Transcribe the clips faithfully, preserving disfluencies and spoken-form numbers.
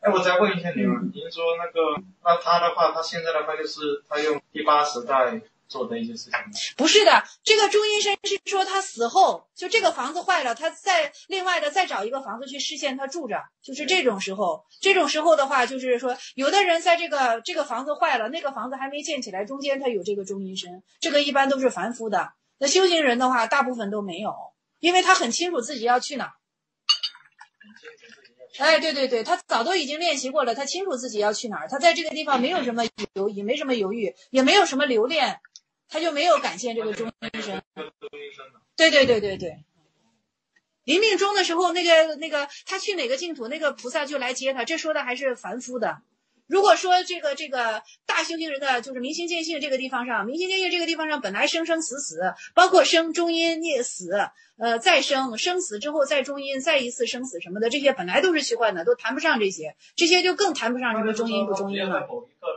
哎，我再问一下你们，您说那个，那他的话，他现在的话就是他用第八时代做的一些事情。 不是的，这个中阴身是说他死后，就这个房子坏了，他再另外的再找一个房子去实现他住着，就是这种时候。这种时候的话，就是说有的人在这个这个房子坏了，那个房子还没建起来，中间他有这个中阴身，这个一般都是凡夫的。那修行人的话，大部分都没有，因为他很清楚自己要去哪儿。哎，对对对，他早都已经练习过了，他清楚自己要去哪儿，他在这个地方没有什么犹豫，没什么犹豫，也没有什么留恋，他就没有感谢这个中阴身。对对对对对，临命终的时候，那个那个他去哪个净土，那个菩萨就来接他，这说的还是凡夫的。如果说这个这个大修行人的就是明心见性这个地方上，明心见性这个地方上本来生生死死，包括生中阴孽死，呃再生生死之后再中阴再一次生死什么的，这些本来都是虚幻的，都谈不上这些，这些就更谈不上什么中阴不中阴了。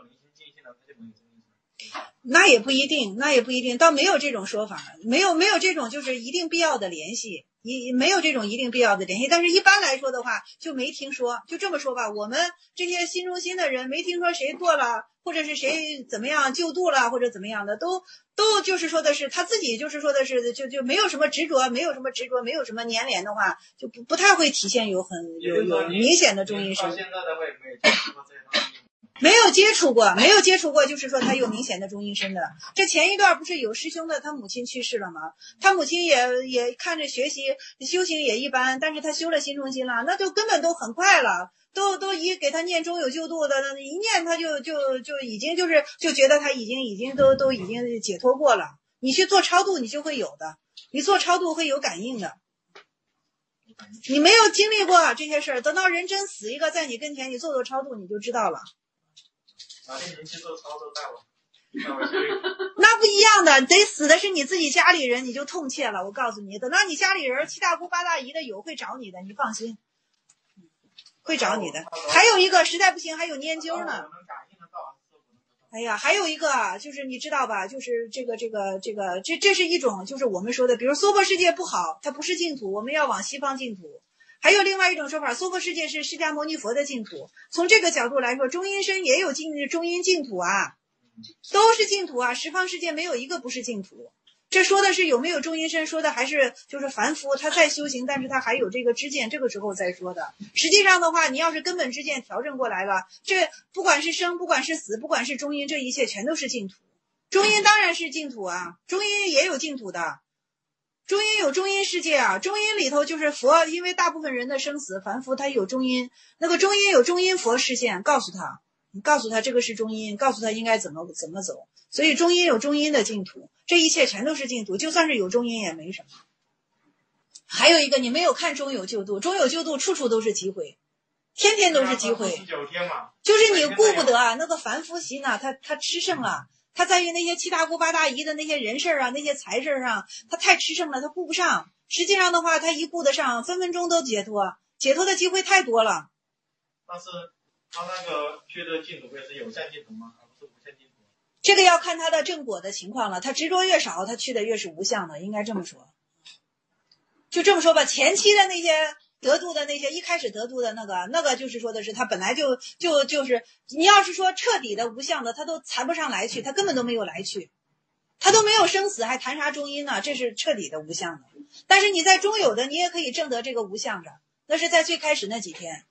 那也不一定，那也不一定，倒没有这种说法，没有没有这种就是一定必要的联系。一没有这种一定必要的联系，但是一般来说的话就没听说，就这么说吧，我们这些心中心的人没听说谁做了，或者是谁怎么样救度了，或者怎么样的，都都就是说的是他自己就是说的是就就没有什么执着，没有什么执着，没有什么粘连的话，就不不太会体现有很有有明显的中阴身。 现在的话也没有接触过这些东西。 没有接触过，没有接触过，就是说他有明显的中阴身的。这前一段不是有师兄的，他母亲去世了吗？他母亲也也看着学习修行也一般，但是他修了心中心了，那就根本都很快了，都都一给他念中有救度的，一念他就就就已经就是就觉得他已经已经都都已经解脱过了。你去做超度，你就会有的，你做超度会有感应的。你没有经历过这些事儿，等到人真死一个在你跟前，你做做超度你就知道了。 哪天您去做操作带我， 那不一样的，得死的是你自己家里人，你就痛切了。我告诉你，等到你家里人七大姑八大姨的有会找你的，你放心，会找你的。还有一个实在不行，还有研究呢。哎呀，还有一个就是你知道吧，就是这个这个这个这这是一种就是我们说的，比如娑婆世界不好，它不是净土，我们要往西方净土。还有另外一种说法，娑婆世界是释迦牟尼佛的净土。从这个角度来说，中阴身也有净中阴净土啊，都是净土啊，十方世界没有一个不是净土。这说的是有没有中阴身，说的还是就是凡夫他在修行，但是他还有这个知见，这个时候再说的。实际上的话，你要是根本知见调整过来了，这不管是生，不管是死，不管是中阴，这一切全都是净土。中阴当然是净土啊，中阴也有净土的。中阴有中阴世界啊，中阴里头就是佛，因为大部分人的生死凡夫他有中阴，那个中阴有中阴佛示现，告诉他，你告诉他这个是中阴，告诉他应该怎么怎么走，所以中阴有中阴的净土，这一切全都是净土，就算是有中阴也没什么。还有一个，你没有看中有救度，中有救度处处都是机会，天天都是机会，就是你顾不得啊，那个凡夫心呢，他他吃剩了。他在于那些七大姑八大姨的那些人事啊，那些财事上，他太吃剩了，他顾不上。实际上的话，他一顾得上，分分钟都解脱，解脱的机会太多了。 但是他那个去的净土会是有限净土吗？而不是无限净土？ 这个要看他的正果的情况了。他执着越少，他去的越是无相的，应该这么说。就这么说吧，前期的那些得度的那些，一开始得度的那个，那个就是说的是他本来就就就是你要是说彻底的无相的，他都谈不上来去，他根本都没有来去，他都没有生死，还谈啥中阴呢？这是彻底的无相的。但是你在中有的，你也可以证得这个无相的，那是在最开始那几天。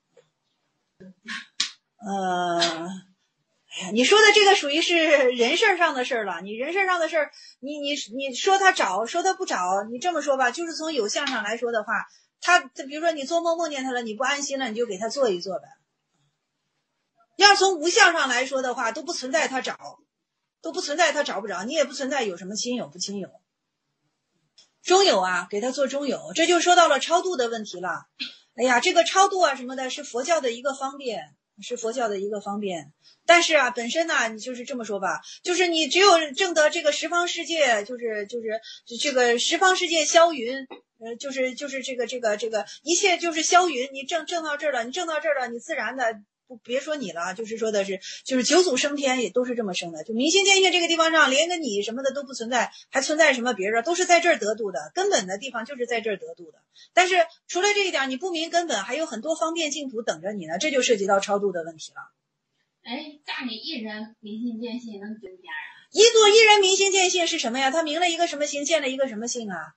呃，哎呀，你说的这个属于是人事上的事儿了。你人事上的事儿，你你你说他找，说他不找，你这么说吧，就是从有相上来说的话。他比如说你做梦梦见他了，你不安心了，你就给他做一做呗。要是从无相上来说的话，都不存在他找，都不存在他找不着，你也不存在有什么亲友不亲友。中有啊，给他做中有，这就说到了超度的问题了。哎呀，这个超度啊什么的是佛教的一个方便，是佛教的一个方便。但是啊，本身呢，你就是这么说吧，就是你只有证得这个十方世界，就是就是这个十方世界消云。呃，就是就是这个这个这个一切就是消云，你挣挣到这儿了，你挣到这儿了，你自然的不别说你了，就是说的是，就是九祖升天也都是这么升的。就明心见性这个地方上，连个你什么的都不存在，还存在什么别人，都是在这儿得度的，根本的地方就是在这儿得度的。但是除了这一点，你不明根本，还有很多方便净土等着你呢，这就涉及到超度的问题了。 哎，大你一人明心见性能增加呀？ 一座一人明心见性是什么呀？他明了一个什么心，见了一个什么性啊？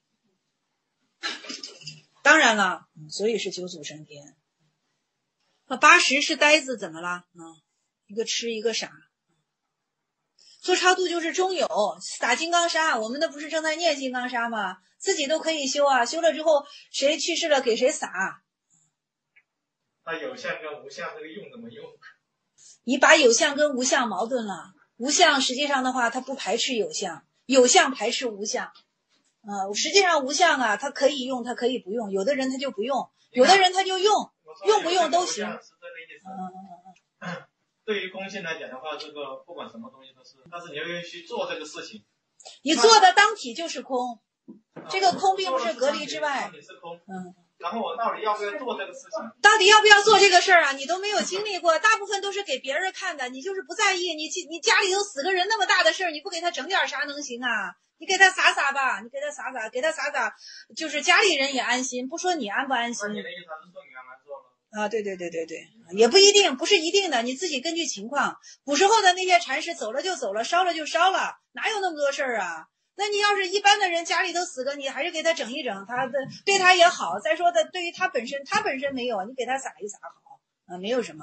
当然了，嗯，所以是九祖升天。那八十是呆子，怎么了？嗯，一个痴一个傻。做超度就是中有打金刚砂，我们的不是正在念金刚砂吗？自己都可以修啊，修了之后谁去世了给谁撒。 那有相跟无相这个用怎么用？ 你把有相跟无相矛盾了。无相实际上的话，它不排斥有相，有相排斥无相。呃，实际上无相啊，它可以用，它可以不用。有的人他就不用，有的人他就用，用不用都行。 是这个意思。嗯嗯嗯。对于空性来讲的话，这个不管什么东西都是，但是你要去做这个事情。 你做的当体就是空，这个空并不是隔离之外。 你是空。 嗯。 然后我到底要不要做这个事情？ 到底要不要做这个事儿啊？你都没有经历过，大部分都是给别人看的，你就是不在意。你你家里头死个人那么大的事儿，你不给他整点啥能行啊？你给他撒撒吧，你给他撒撒，给他撒撒，就是家里人也安心，不说你安不安心。 那你的意思是说你安排做了？ 啊，对对对对对，也不一定，不是一定的，你自己根据情况。古时候的那些禅师走了就走了，烧了就烧了，哪有那么多事儿啊？那你要是一般的人家里头死个，你还是给他整一整，他的对他也好。再说的，对于他本身，他本身没有，你给他撒一撒好啊，没有什么。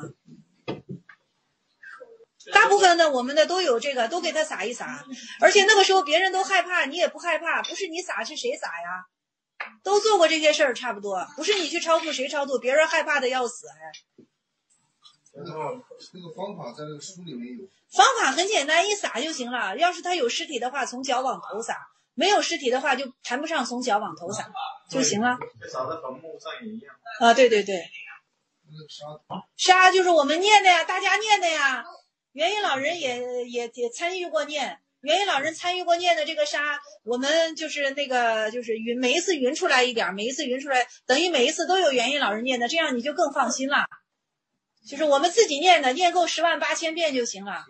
大部分的我们的都有这个，都给他撒一撒，而且那个时候别人都害怕，你也不害怕，不是你撒是谁撒呀？都做过这些事儿，差不多，不是你去超度谁超度，别人害怕的要死还。 那个那个方法在那个书里面有。 方法很简单，一撒就行了。要是他有尸体的话，从脚往头撒；没有尸体的话，就谈不上从脚往头撒就行了。 就撒在坟墓上也一样。 啊，对对对。沙就是我们念的呀，大家念的呀。元音老人也也也参与过念，元音老人参与过念的这个沙，我们就是那个就是匀，每一次匀出来一点，每一次匀出来，等于每一次都有元音老人念的，这样你就更放心了。就是我们自己念的，念够十万八千遍就行了。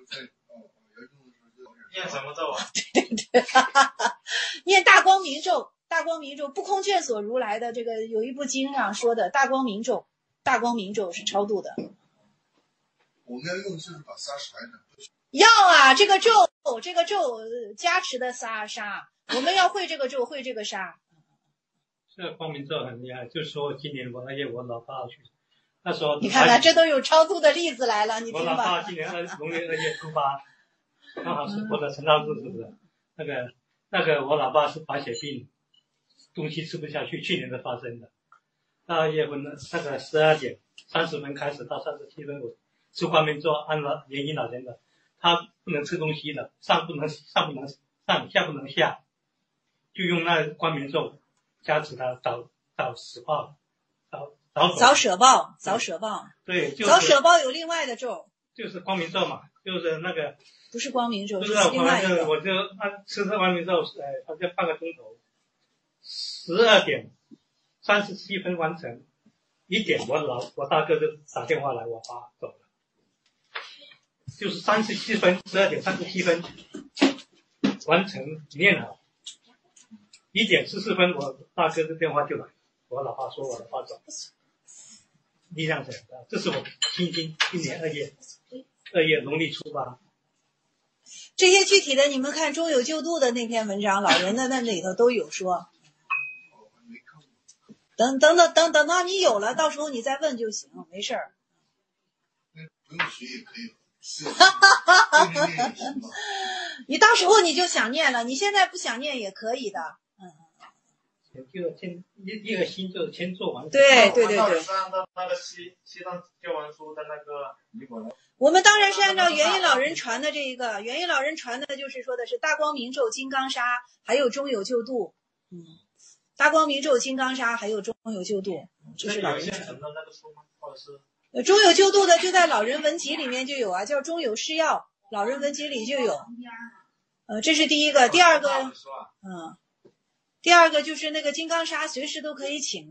念什么咒啊？ 对对对，哈哈哈，念大光明咒，大光明咒，不空卷所如来的这个有一部经上说的大光明咒，大光明咒是超度的。 我们要用就是把沙撒一下。 要啊，这个咒，这个咒加持的沙沙，我们要会这个咒，会这个沙。 这光明咒很厉害，就是说今年我二月我老爸去。那时候你看看，这都有超度的例子来了，你听吧。 我老爸今年二农历二月初八，刚好是我的成道日，是不是？那个那个我老爸是白血病，东西吃不下去，去年的发生的。二月份的那个十二点三十分开始到三十七分，我吃光明咒，按了元音老人的，他不能吃东西的，上不能上不能上，下不能下，就用那光明咒加持他早早死报，早。 早舍报，早舍报， 对，就是、 早舍报有另外的咒， 就是光明咒嘛，就是那个不是光明咒， 是另外一个。 我就按吃这光明咒，呃，好像半个钟头，十二点三十七分完成，一点我老我大哥就打电话来，我爸走了，就是三十七分，十二点三十七分完成念好，一点十四分我大哥的电话就来，我老爸说我老爸走了。力量很大，这是我今今今年二月二月农历初八。 这些具体的，你们看中有救度的那篇文章，老人的那里头都有说。等等等等等到你有了，到时候你再问就行，没事儿。 不用学也可以。 哈哈哈哈哈！你到时候你就想念了，你现在不想念也可以的。 就先一一个心就先做完。 对对对对。 是按照那个西西藏教文书的那个仪轨。 我们当然是按照元音老人传的这一个，元音老人传的就是说的是大光明咒、金刚砂，还有中有救度。嗯，大光明咒、金刚砂，还有中有救度，这是老人传的。 那个书吗？或者是？ 呃，中有救度的就在老人文集里面就有啊，叫中有施药，老人文集里就有。呃，这是第一个，第二个，嗯。第二个就是那个金刚砂，随时都可以请的，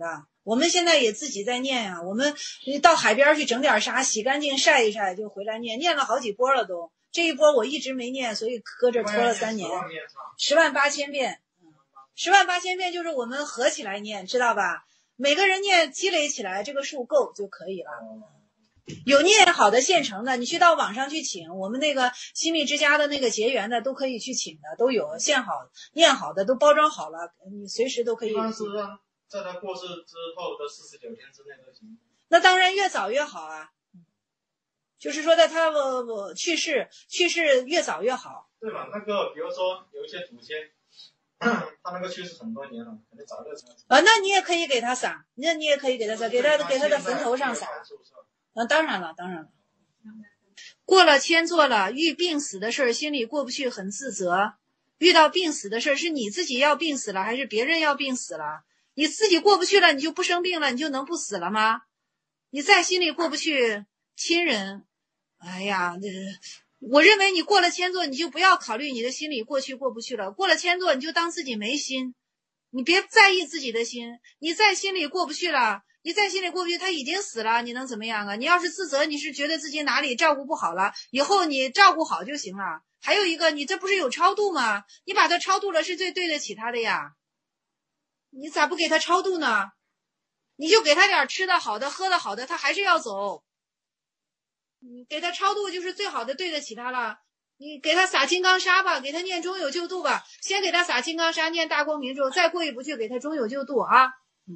我们现在也自己在念啊，我们到海边去整点沙，洗干净晒一晒就回来念，念了好几波了都。这一波我一直没念，所以搁这拖了三年。十万八千遍，十万八千遍就是我们合起来念，知道吧？每个人念积累起来，这个数够就可以了。有念好的现成的，你去到网上去请，我们那个新密之家的那个结缘的都可以去请的，都有现好念好的，都包装好了，你随时都可以。 但是在他过世之后的四十九天之内都行。 那当然越早越好啊，就是说在他我我去世去世越早越好。 对吧？那个比如说有一些祖先，他那个去世很多年了，可能早就啊，那你也可以给他撒，那你也可以给他撒，给他给他的坟头上撒。啊，当然了，当然了。过了迁座了，遇病死的事儿，心里过不去，很自责。遇到病死的事儿，是你自己要病死了，还是别人要病死了？你自己过不去了，你就不生病了，你就能不死了吗？你再心里过不去，亲人，哎呀，这我认为你过了迁座，你就不要考虑你的心里过去过不去了。过了迁座，你就当自己没心，你别在意自己的心。你在心里过不去了。你在心里过不去，他已经死了，你能怎么样啊？你要是自责，你是觉得自己哪里照顾不好了，以后你照顾好就行了。还有一个，你这不是有超度吗？你把他超度了是最对得起他的呀，你咋不给他超度呢？你就给他点吃的好的喝的好的，他还是要走。你给他超度就是最好的对得起他了。你给他撒金刚砂吧，给他念中有救度吧，先给他撒金刚砂，念大光明咒，再过一步去给他中有救度啊。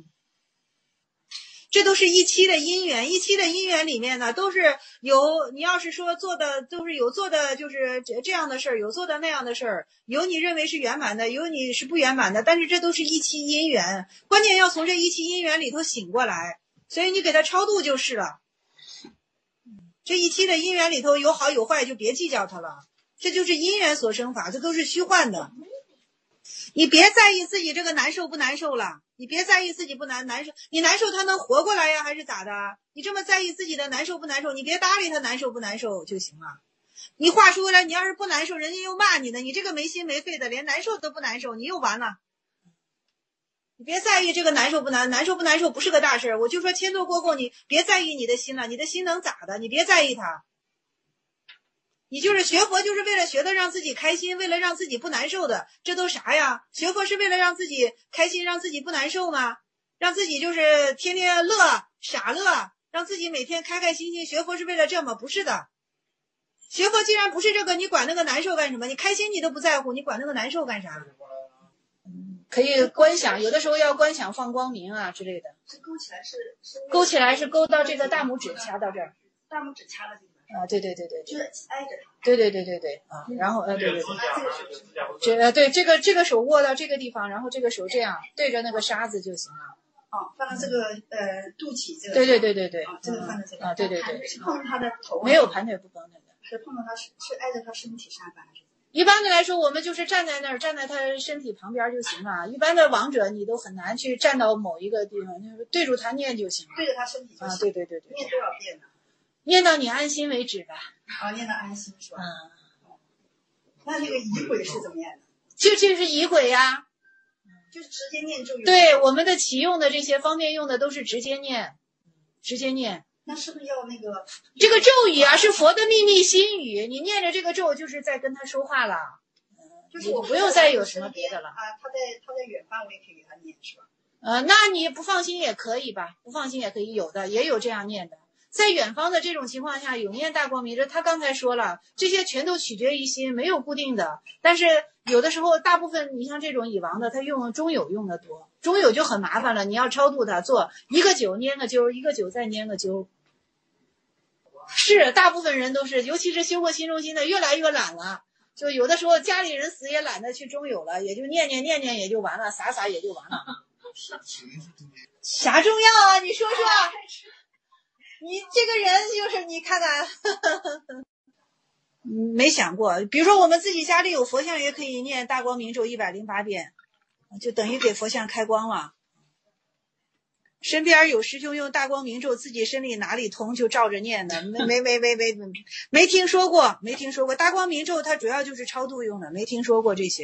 这都是一期的因缘，一期的因缘里面呢，都是有你要是说做的都是有做的，就是这样的事儿，有做的那样的事儿，有你认为是圆满的，有你是不圆满的，但是这都是一期因缘，关键要从这一期因缘里头醒过来，所以你给他超度就是了。这一期的因缘里头有好有坏，就别计较它了，这就是因缘所生法，这都是虚幻的。你别在意自己这个难受不难受了，你别在意自己不难难受，你难受他能活过来呀，还是咋的？你这么在意自己的难受不难受，你别搭理他难受不难受就行了。你话说回来，你要是不难受，人家又骂你呢，你这个没心没肺的，连难受都不难受，你又完了。你别在意这个难受不难，难受不难受不是个大事，我就说迁座过后，你别在意你的心了，你的心能咋的？你别在意它。你就是学佛就是为了学的让自己开心，为了让自己不难受的，这都啥呀？学佛是为了让自己开心，让自己不难受吗？让自己就是天天乐傻乐，让自己每天开开心心，学佛是为了这吗？不是的。学佛既然不是这个，你管那个难受干什么？你开心你都不在乎，你管那个难受干啥？可以观想，有的时候要观想放光明啊之类的。 这勾起来是勾起来是勾到这个大拇指掐到这儿， 大拇指掐到这个啊，对对对对， 就是挨着它。 对对对对对啊，然后呃对对对， 对， 这呃对这个这个手握到这个地方，然后这个手这样对着那个沙子就行了。 哦，放到这个呃肚脐这个。 对对对对对， 啊，这个放到这个。 啊对对对， 是碰到他的头。 没有盘腿不碰那个。 是碰到他是是挨着他身体上吧？还是？ 一般的来说，我们就是站在那儿，站在他身体旁边就行了。一般的亡者，你都很难去站到某一个地方，就是对住他念就行了。 对着他身体就行。 啊，对对对对。 念多少遍呢？ 念到你安心为止吧。 啊，念到安心是吧？ 嗯。 那那个仪轨是怎么念的？ 就就是仪轨呀。 就是直接念咒语。 对，我们的启用的这些方便用的都是直接念，直接念。 那是不是要那个这个咒语啊，是佛的秘密心语，你念着这个咒就是在跟他说话了， 就是我不用再有什么别的了啊。他在他在远方，我也可以给他念，是吧？ 呃，那你不放心也可以吧，不放心也可以，有的也有这样念的。在远方的这种情况下，有念大光明咒，他刚才说了，这些全都取决于心，没有固定的。但是有的时候，大部分你像这种已亡的，他用中有用的多，中有就很麻烦了，你要超度他，做一个九拈个灸，一个九再拈个灸。是，大部分人都是，尤其是修过心中心的，越来越懒了。就有的时候家里人死也懒得去中有了，也就念念念念也就完了，撒撒也就完了。啥重要啊？你说说。你这个人就是你看看，没想过。比如说我们自己家里有佛像，也可以念大光明咒一百零八遍，就等于给佛像开光了。身边有师兄用大光明咒，自己身里哪里通就照着念的，没没没没没没听说过，没听说过。大光明咒它主要就是超度用的，没听说过这些。